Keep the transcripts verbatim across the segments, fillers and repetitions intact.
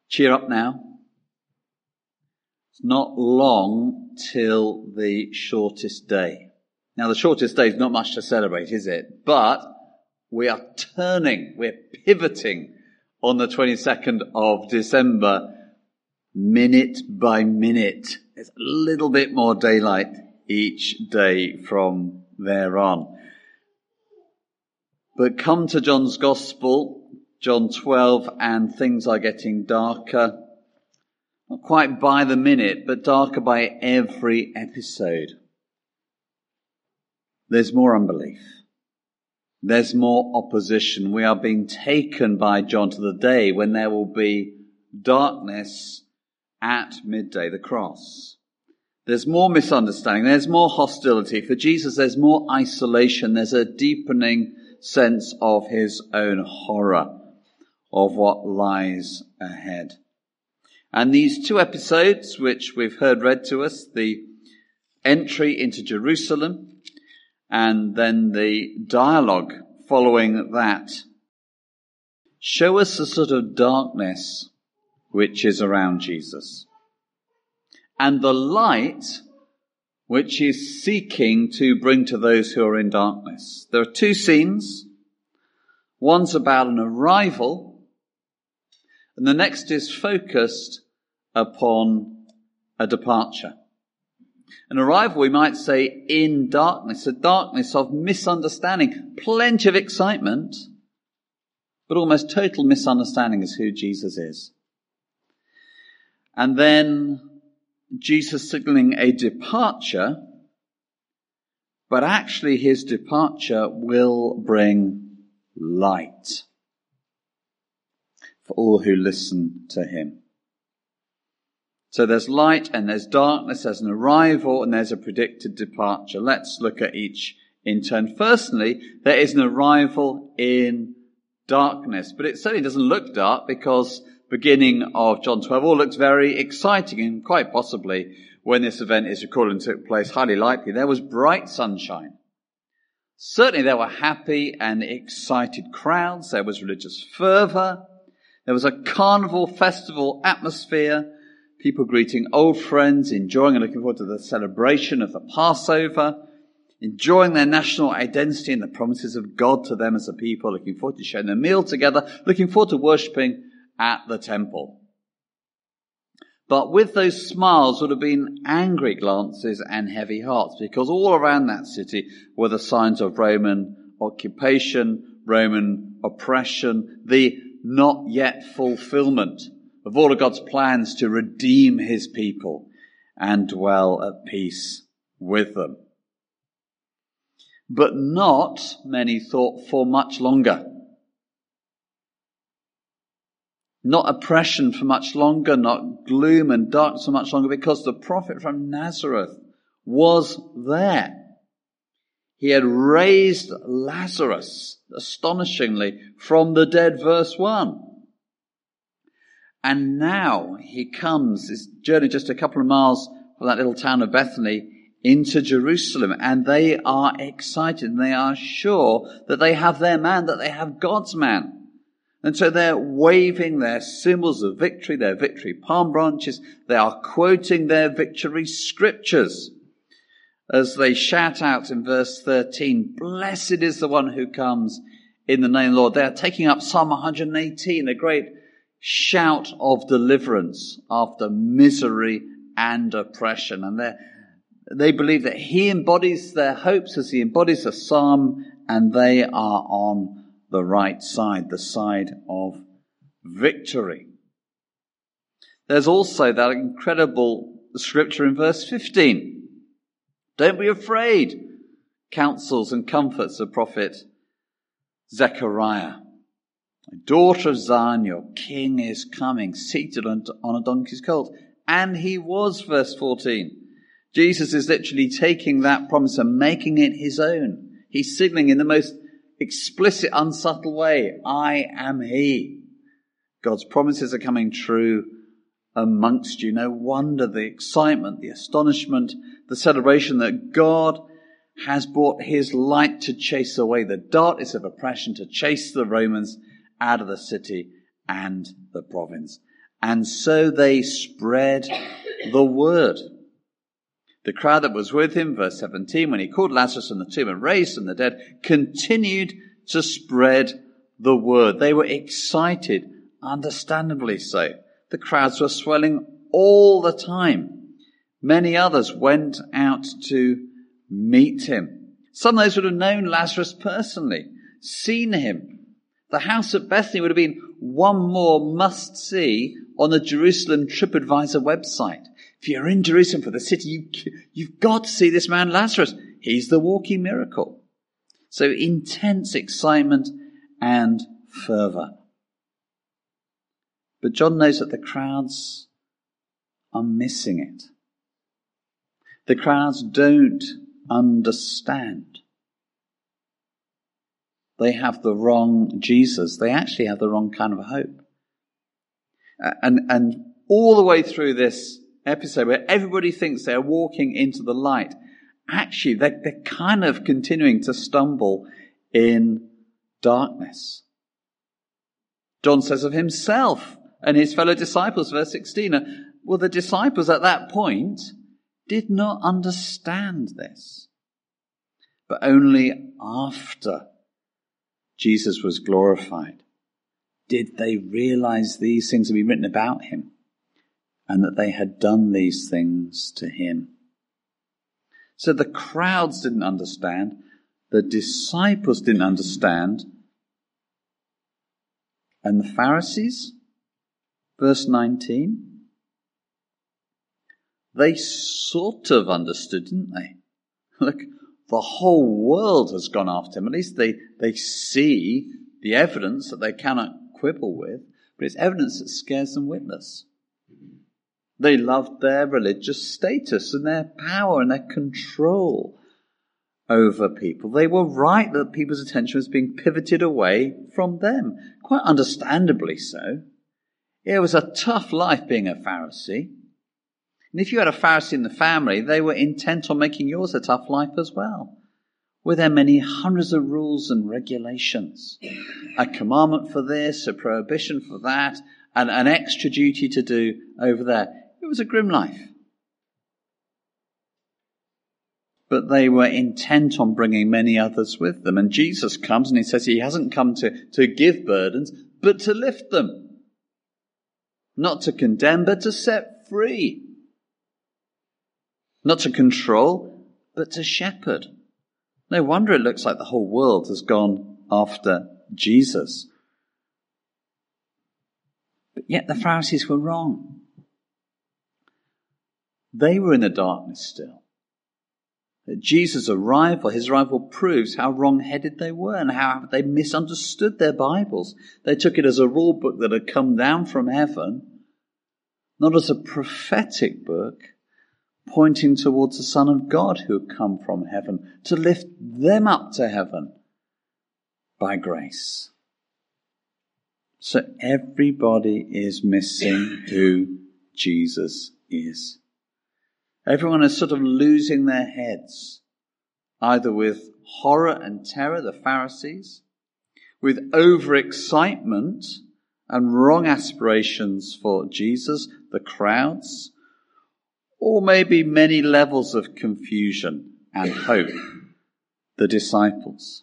Cheer up now. It's not long till the shortest day. Now, the shortest day is not much to celebrate, is it? But we are turning, we're pivoting on the twenty-second of December, minute by minute. There's a little bit more daylight each day from there on. But come to John's Gospel, John twelve, and things are getting darker. Not quite by the minute, but darker by every episode. There's more unbelief. There's more opposition. We are being taken by John to the day when there will be darkness at midday, the cross. There's more misunderstanding. There's more hostility. For Jesus, there's more isolation. There's a deepening sense of his own horror of what lies ahead. And these two episodes, which we've heard read to us, the entry into Jerusalem and then the dialogue following that, show us the sort of darkness which is around Jesus and the light which he's seeking to bring to those who are in darkness. There are two scenes. One's about an arrival, and the next is focused upon a departure. An arrival, we might say, in darkness, a darkness of misunderstanding, plenty of excitement, but almost total misunderstanding as who Jesus is. And then Jesus signaling a departure, but actually his departure will bring light for all who listen to him. So there's light and there's darkness, there's an arrival and there's a predicted departure. Let's look at each in turn. Firstly, there is an arrival in darkness, but it certainly doesn't look dark because beginning of John twelve all looks very exciting, and quite possibly when this event is recorded and took place, highly likely there was bright sunshine. Certainly there were happy and excited crowds, there was religious fervour, there was a carnival festival atmosphere, people greeting old friends, enjoying and looking forward to the celebration of the Passover, enjoying their national identity and the promises of God to them as a people, looking forward to sharing a meal together, looking forward to worshipping at the temple. But with those smiles would have been angry glances and heavy hearts, because all around that city were the signs of Roman occupation, Roman oppression, the not yet fulfillment of all of God's plans to redeem his people and dwell at peace with them. But not, many thought, for much longer. Not oppression for much longer, not gloom and darkness for much longer, because the prophet from Nazareth was there. He had raised Lazarus, astonishingly, from the dead, verse one. And now he comes, his journey just a couple of miles from that little town of Bethany, into Jerusalem, and they are excited, and they are sure that they have their man, that they have God's man. And so they're waving their symbols of victory, their victory palm branches. They are quoting their victory scriptures as they shout out in verse thirteen, "Blessed is the one who comes in the name of the Lord." They are taking up Psalm one hundred eighteen, a great shout of deliverance after misery and oppression. And they they believe that he embodies their hopes as he embodies the psalm, and they are on the right side, the side of victory. There's also that incredible scripture in verse fifteen. Don't be afraid, counsels and comforts of prophet Zechariah. Daughter of Zion, your king is coming, seated on a donkey's colt. And he was, verse fourteen. Jesus is literally taking that promise and making it his own. He's signaling in the most explicit, unsubtle way, I am he. God's promises are coming true amongst you. No wonder the excitement, the astonishment, the celebration that God has brought his light to chase away the darkness of oppression, to chase the Romans out of the city and the province. and so they spread the word. The crowd that was with him, verse seventeen, when he called Lazarus from the tomb and raised from the dead, continued to spread the word. They were excited, understandably so. The crowds were swelling all the time. Many others went out to meet him. Some of those would have known Lazarus personally, seen him. The house at Bethany would have been one more must-see on the Jerusalem TripAdvisor website. If you're in Jerusalem for the city, you, you've got to see this man Lazarus. He's the walking miracle. So intense excitement and fervour. But John knows that the crowds are missing it. The crowds don't understand. They have the wrong Jesus. They actually have the wrong kind of hope. And, and all the way through this episode where everybody thinks they're walking into the light, actually they're, they're kind of continuing to stumble in darkness. John says of himself and his fellow disciples, verse sixteen, well, the disciples at that point did not understand this, but only after Jesus was glorified did they realize these things had been written about him and that they had done these things to him. So the crowds didn't understand, the disciples didn't understand, and the Pharisees, verse nineteen, they sort of understood, didn't they? Look, the whole world has gone after him. At least they, they see the evidence that they cannot quibble with, but it's evidence that scares them witless. They loved their religious status and their power and their control over people. They were right that people's attention was being pivoted away from them. Quite understandably so. It was a tough life being a Pharisee. And if you had a Pharisee in the family, they were intent on making yours a tough life as well. Were there many hundreds of rules and regulations? A commandment for this, a prohibition for that, and an extra duty to do over there. It was a grim life. But they were intent on bringing many others with them. And Jesus comes and he says he hasn't come to, to give burdens, but to lift them. Not to condemn, but to set free. Not to control, but to shepherd. No wonder it looks like the whole world has gone after Jesus. But yet the Pharisees were wrong. They were in the darkness still. Jesus' arrival, his arrival proves how wrong-headed they were and how they misunderstood their Bibles. They took it as a rule book that had come down from heaven, not as a prophetic book pointing towards the Son of God who had come from heaven to lift them up to heaven by grace. So everybody is missing who Jesus is. Everyone is sort of losing their heads, either with horror and terror, the Pharisees, with overexcitement and wrong aspirations for Jesus, the crowds, or maybe many levels of confusion and hope, the disciples.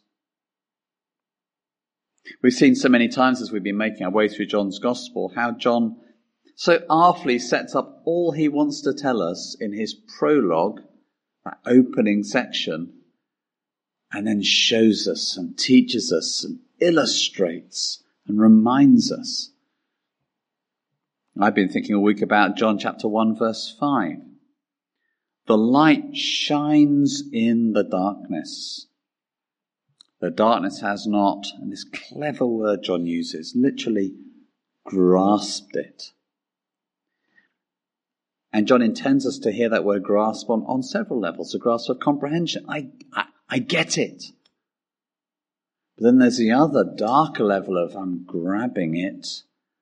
We've seen so many times as we've been making our way through John's Gospel how John so artfully sets up all he wants to tell us in his prologue, that opening section, and then shows us and teaches us and illustrates and reminds us. I've been thinking a week about John chapter one verse five. The light shines in the darkness. The darkness has not, and this clever word John uses, literally grasped it. And John intends us to hear that word grasp on, on several levels. A grasp of comprehension. I, I, I get it. But then there's the other darker level of I'm grabbing it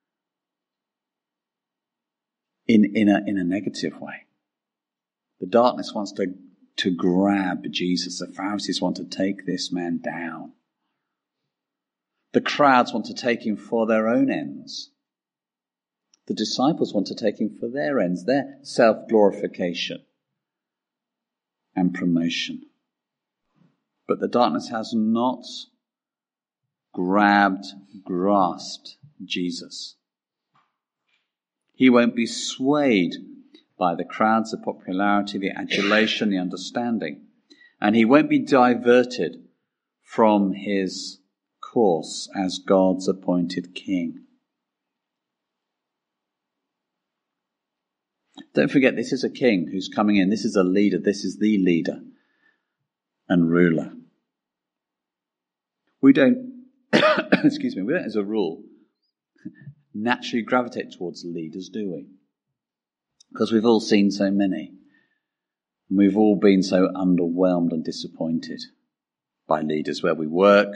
in, in, a, in a negative way. The darkness wants to, to grab Jesus. The Pharisees want to take this man down. The crowds want to take him for their own ends. The disciples want to take him for their ends, their self-glorification and promotion. But the darkness has not grabbed, grasped Jesus. He won't be swayed by the crowds, the popularity, the adulation, the understanding. And he won't be diverted from his course as God's appointed king. Don't forget, this is a king who's coming in. This is a leader. This is the leader and ruler. We don't, excuse me, we don't as a rule naturally gravitate towards leaders, do we? Because we've all seen so many. And we've all been so underwhelmed and disappointed by leaders where we work,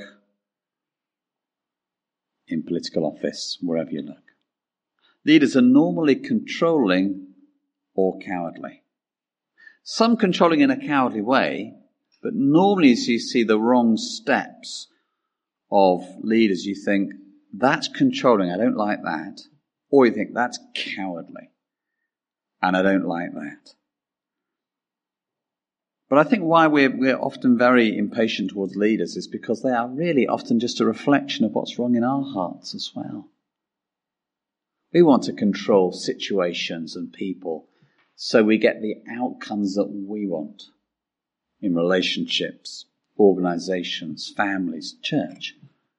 in political office, wherever you look. Leaders are normally controlling or cowardly. Some controlling in a cowardly way, but normally as you see the wrong steps of leaders, you think, that's controlling, I don't like that. Or you think, that's cowardly, and I don't like that. But I think why we're, we're often very impatient towards leaders is because they are really often just a reflection of what's wrong in our hearts as well. We want to control situations and people so we get the outcomes that we want in relationships, organizations, families, church.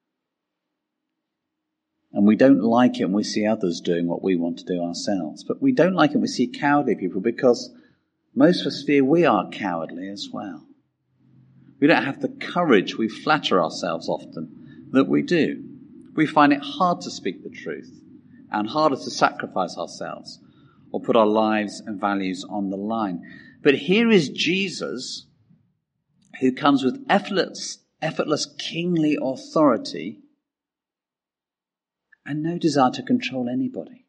And we don't like it when we see others doing what we want to do ourselves. But we don't like it when we see cowardly people because most of us fear we are cowardly as well. We don't have the courage, we flatter ourselves often, that we do. We find it hard to speak the truth and harder to sacrifice ourselves or put our lives and values on the line. But here is Jesus, who comes with effortless, effortless kingly authority and no desire to control anybody.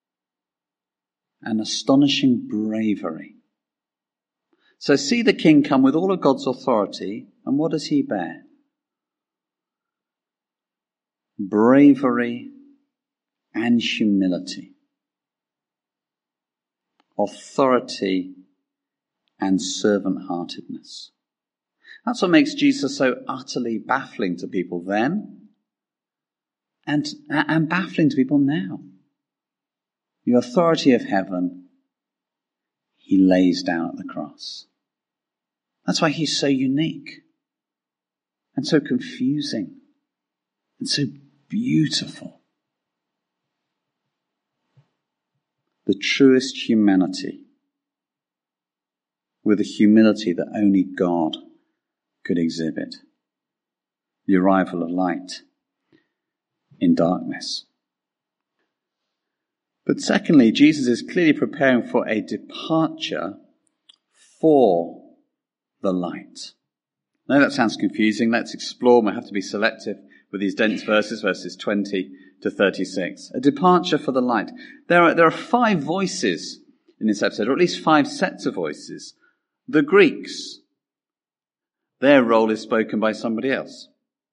An astonishing bravery. So see the king come with all of God's authority, and what does he bear? Bravery and humility. Authority and servant-heartedness. That's what makes Jesus so utterly baffling to people then, and, and baffling to people now. The authority of heaven he lays down at the cross. That's why he's so unique and so confusing and so beautiful. The truest humanity with a humility that only God could exhibit. The arrival of light in darkness. But secondly, Jesus is clearly preparing for a departure for the light. Now that sounds confusing. Let's explore. We have to be selective with these dense verses, verses twenty to thirty-six. A departure for the light. There are, there are five voices in this episode, or at least five sets of voices. The Greeks, their role is spoken by somebody else.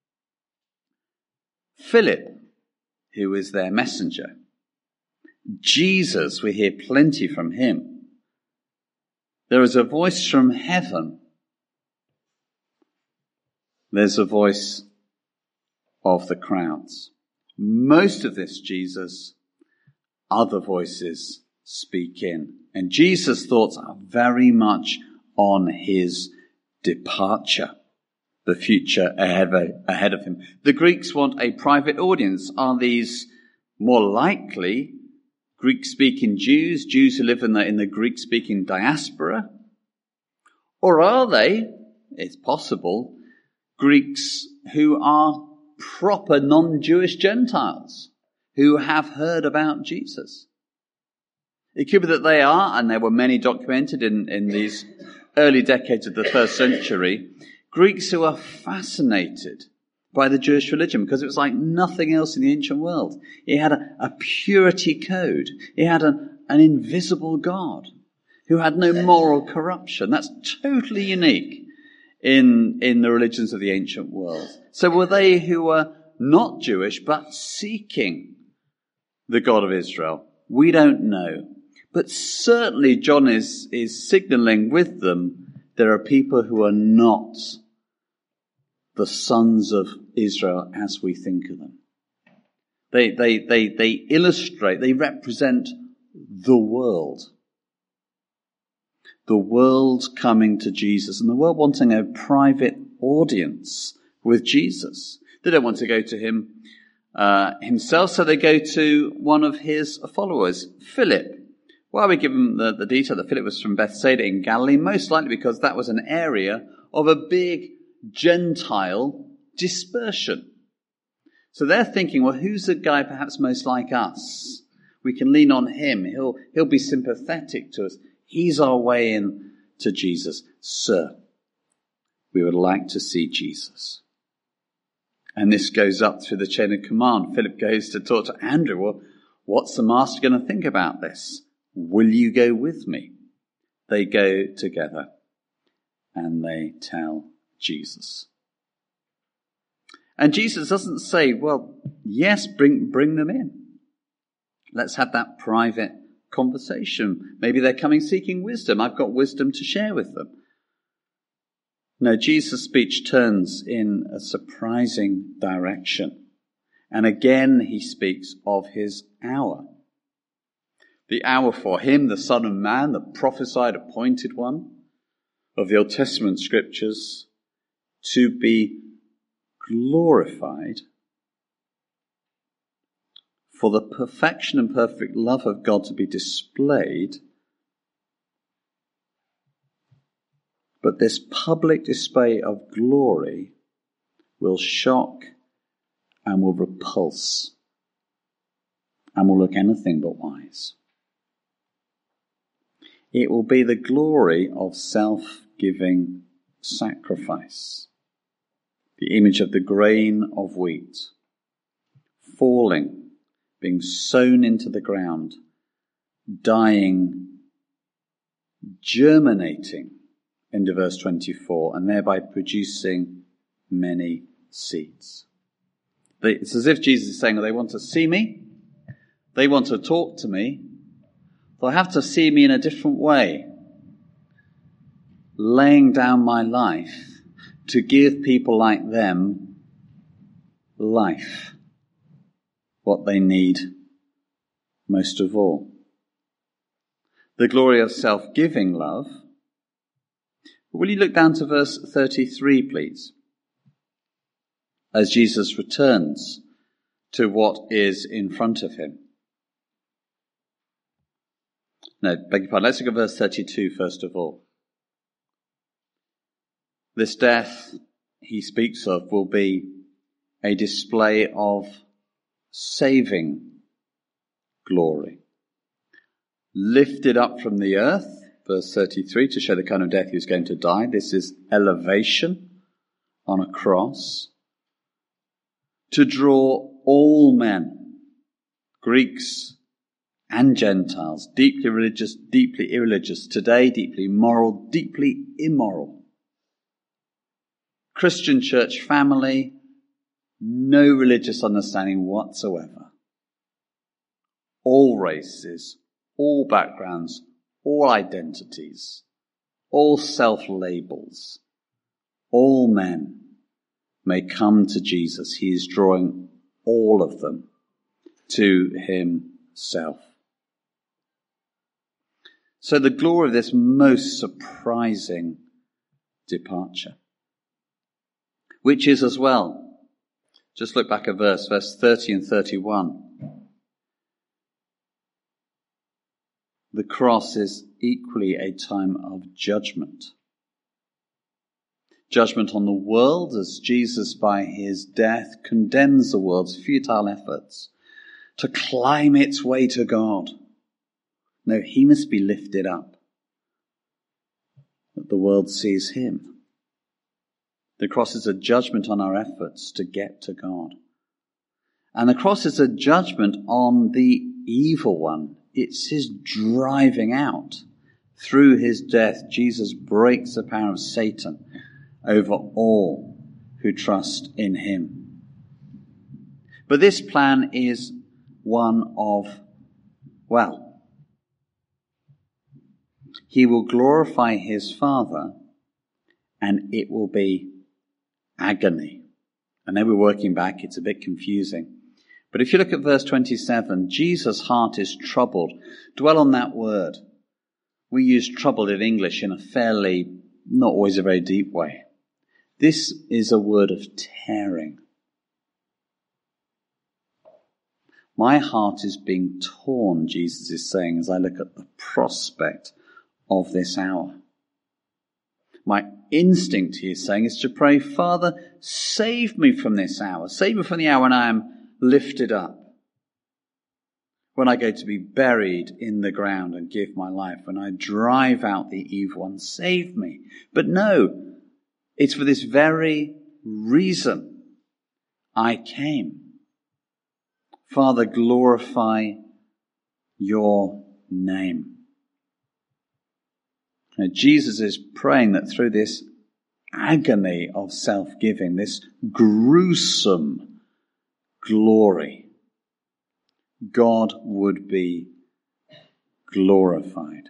Philip, who is their messenger. Jesus, we hear plenty from him. There is a voice from heaven. There's a voice of the crowds. Most of this Jesus, other voices speak in. And Jesus' thoughts are very much on his departure, the future ahead of, ahead of him. The Greeks want a private audience. Are these more likely Greek-speaking Jews, Jews who live in the, in the Greek-speaking diaspora? Or are they, it's possible, Greeks who are proper non-Jewish Gentiles who have heard about Jesus? It could be that they are, and there were many documented in, in these early decades of the first century, Greeks who are fascinated by the Jewish religion because it was like nothing else in the ancient world. It had a, a purity code. It had a, an invisible God who had no moral corruption. That's totally unique in, in the religions of the ancient world. So were they who were not Jewish but seeking the God of Israel? We don't know. But certainly John is, is signaling with them there are people who are not the sons of Israel as we think of them. They, they, they, they illustrate, they represent the world. The world coming to Jesus and the world wanting a private audience with Jesus. They don't want to go to him uh, himself, so they go to one of his followers, Philip. Why are we given the, the detail that Philip was from Bethsaida in Galilee? Most likely because that was an area of a big Gentile dispersion. So they're thinking, well, who's the guy perhaps most like us? We can lean on him. He'll, he'll be sympathetic to us. He's our way in to Jesus. Sir, we would like to see Jesus. And this goes up through the chain of command. Philip goes to talk to Andrew. Well, what's the master going to think about this? Will you go with me? They go together and they tell Jesus. And Jesus doesn't say, well, yes, bring, bring them in. Let's have that private conversation. Maybe they're coming seeking wisdom. I've got wisdom to share with them. No, Jesus' speech turns in a surprising direction. And again, he speaks of his hour. The hour for him, the Son of Man, the prophesied appointed one of the Old Testament scriptures, to be glorified, for the perfection and perfect love of God to be displayed. But this public display of glory will shock and will repulse and will look anything but wise. It will be the glory of self-giving sacrifice. The image of the grain of wheat falling, being sown into the ground, dying, germinating into verse twenty-four, and thereby producing many seeds. It's as if Jesus is saying, well, they want to see me, they want to talk to me, they'll have to see me in a different way, laying down my life to give people like them life, what they need most of all. The glory of self-giving love. Will you look down to verse thirty-three, please? As Jesus returns to what is in front of him. No, beg your pardon. Let's look at verse thirty-two first of all. This death he speaks of will be a display of saving glory. Lifted up from the earth, verse thirty-three, to show the kind of death he was going to die. This is elevation on a cross. To draw all men, Greeks and Gentiles, deeply religious, deeply irreligious, today deeply moral, deeply immoral. Christian church family, no religious understanding whatsoever. All races, all backgrounds, all identities, all self-labels, all men may come to Jesus. He is drawing all of them to himself. So the glory of this most surprising departure, which is as well, just look back at verse, verse thirty and thirty-one. The cross is equally a time of judgment. Judgment on the world as Jesus by his death condemns the world's futile efforts to climb its way to God. No, he must be lifted up, that the world sees him. The cross is a judgment on our efforts to get to God. And the cross is a judgment on the evil one. It's his driving out. Through his death, Jesus breaks the power of Satan over all who trust in him. But this plan is one of, Well, he will glorify his Father, and it will be agony. I know we're working back, it's a bit confusing. But if you look at verse twenty-seven, Jesus' heart is troubled. Dwell on that word. We use troubled in English in a fairly, not always a very deep way. This is a word of tearing. My heart is being torn, Jesus is saying, as I look at the prospect of this hour. My instinct, he is saying, is to pray, Father, save me from this hour. Save me from the hour when I am lifted up. When I go to be buried in the ground and give my life. When I drive out the evil one, save me. But no, it's for this very reason I came. Father, glorify your name. Now, Jesus is praying that through this agony of self-giving, this gruesome glory, God would be glorified.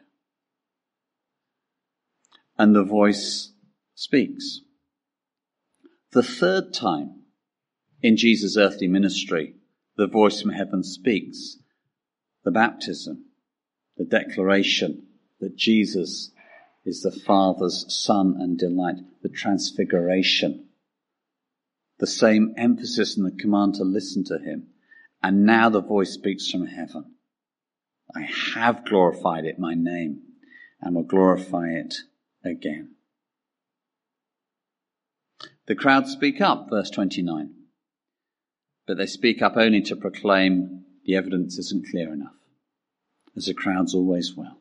And the voice speaks. The third time in Jesus' earthly ministry, the voice from heaven speaks. The baptism, the declaration that Jesus is the Father's Son and delight, the transfiguration, the same emphasis and the command to listen to him. And now the voice speaks from heaven. I have glorified it, my name, and will glorify it again. The crowd speak up, verse twenty-nine. But they speak up only to proclaim the evidence isn't clear enough, as the crowds always will.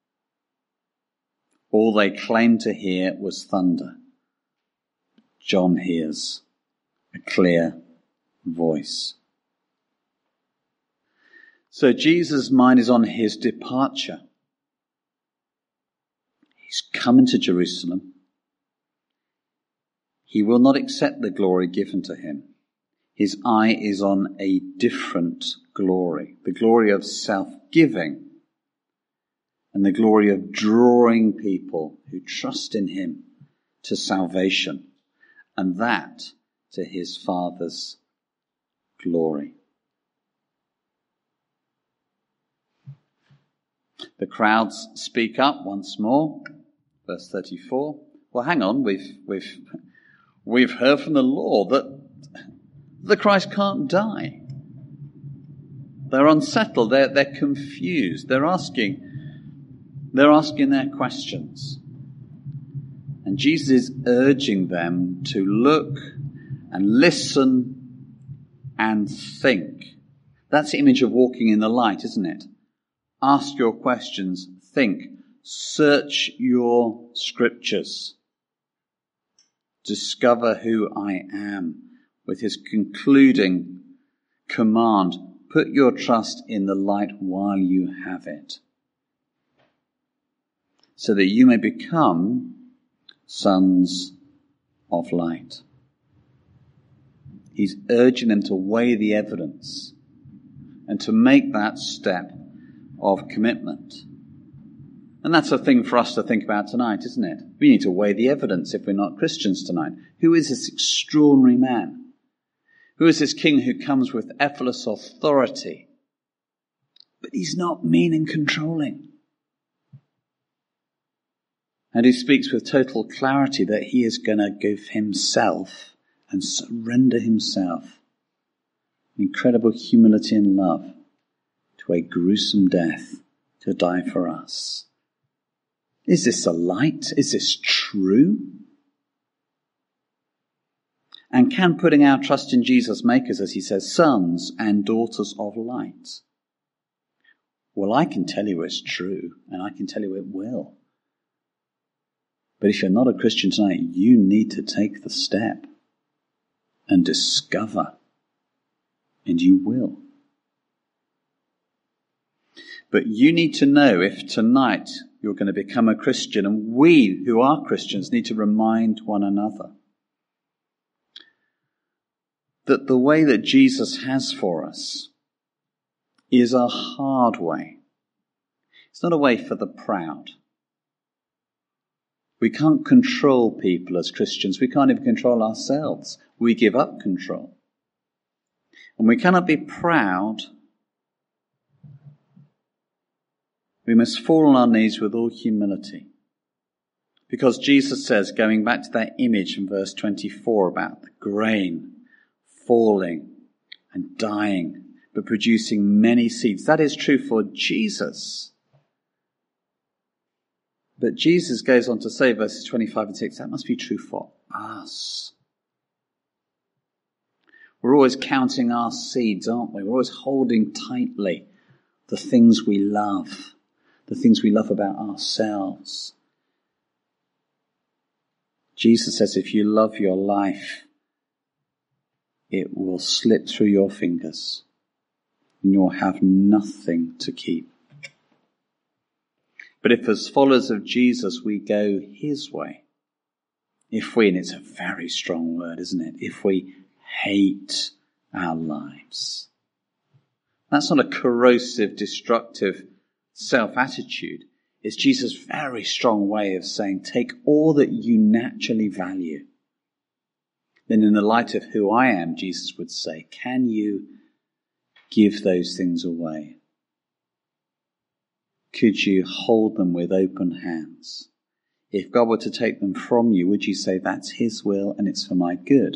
All they claimed to hear was thunder. John hears a clear voice. So Jesus' mind is on his departure. He's coming to Jerusalem. He will not accept the glory given to him. His eye is on a different glory, the glory of self-giving and the glory of drawing people who trust in him to salvation, and that to his Father's glory. The crowds speak up once more. Verse thirty-four. Well, hang on, we've we've we've heard from the law that the Christ can't die. They're unsettled. They're they're confused. They're asking. They're asking their questions. And Jesus is urging them to look and listen and think. That's the image of walking in the light, isn't it? Ask your questions, think, search your scriptures. Discover who I am, with his concluding command, put your trust in the light while you have it, so that you may become sons of light. He's urging them to weigh the evidence and to make that step of commitment. And that's a thing for us to think about tonight, isn't it? We need to weigh the evidence if we're not Christians tonight. Who is this extraordinary man? Who is this king who comes with effortless authority? But he's not mean and controlling. And he speaks with total clarity that he is going to give himself and surrender himself. Incredible humility and love to a gruesome death to die for us. Is this a light? Is this true? And can putting our trust in Jesus make us, as he says, sons and daughters of light? Well, I can tell you it's true, and I can tell you it will. But if you're not a Christian tonight, you need to take the step and discover, and you will. But you need to know if tonight you're going to become a Christian, and we who are Christians need to remind one another that the way that Jesus has for us is a hard way. It's not a way for the proud. We can't control people as Christians. We can't even control ourselves. We give up control. And we cannot be proud. We must fall on our knees with all humility. Because Jesus says, going back to that image in verse twenty-four about the grain falling and dying, but producing many seeds. That is true for Jesus. But Jesus goes on to say, verses twenty-five and six, that must be true for us. We're always counting our seeds, aren't we? We're always holding tightly the things we love, the things we love about ourselves. Jesus says, if you love your life, it will slip through your fingers and you'll have nothing to keep. But if as followers of Jesus we go his way, if we, and it's a very strong word, isn't it? If we hate our lives. That's not a corrosive, destructive self-attitude. It's Jesus' very strong way of saying, take all that you naturally value. Then in the light of who I am, Jesus would say, can you give those things away? Could you hold them with open hands? If God were to take them from you, would you say that's his will and it's for my good?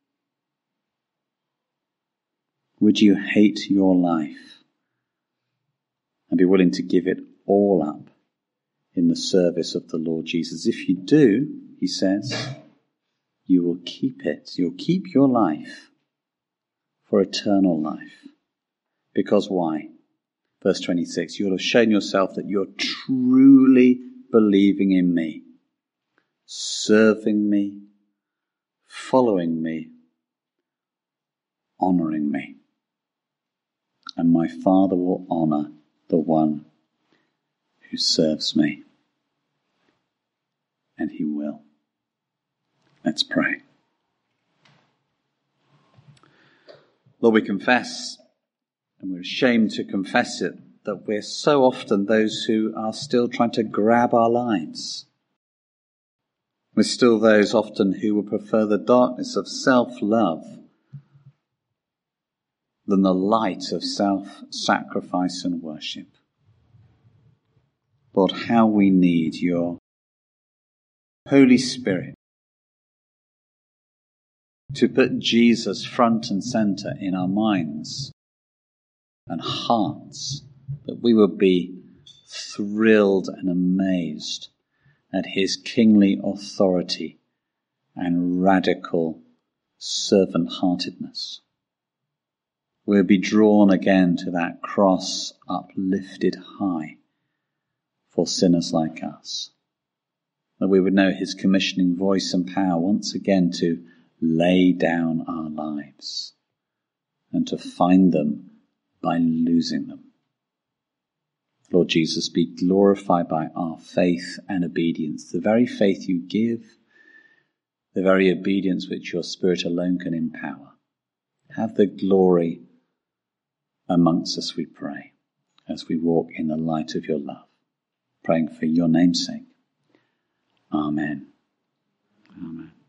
Would you hate your life and be willing to give it all up in the service of the Lord Jesus? If you do, he says, you will keep it. You'll keep your life for eternal life. Because why? Verse twenty-six, you'll have shown yourself that you're truly believing in me, serving me, following me, honouring me. And my Father will honour the one who serves me. And he will. Let's pray. Lord, we confess, and we're ashamed to confess it, that we're so often those who are still trying to grab our lives. We're still those often who would prefer the darkness of self-love than the light of self-sacrifice and worship. Lord, how we need your Holy Spirit to put Jesus front and centre in our minds and hearts, that we would be thrilled and amazed at his kingly authority and radical servant-heartedness. We'll be drawn again to that cross uplifted high for sinners like us. That we would know his commissioning voice and power once again to lay down our lives and to find them by losing them. Lord Jesus, be glorified by our faith and obedience, the very faith you give, the very obedience which your Spirit alone can empower. Have the glory amongst us, we pray, as we walk in the light of your love, praying for your name's sake. Amen. Amen.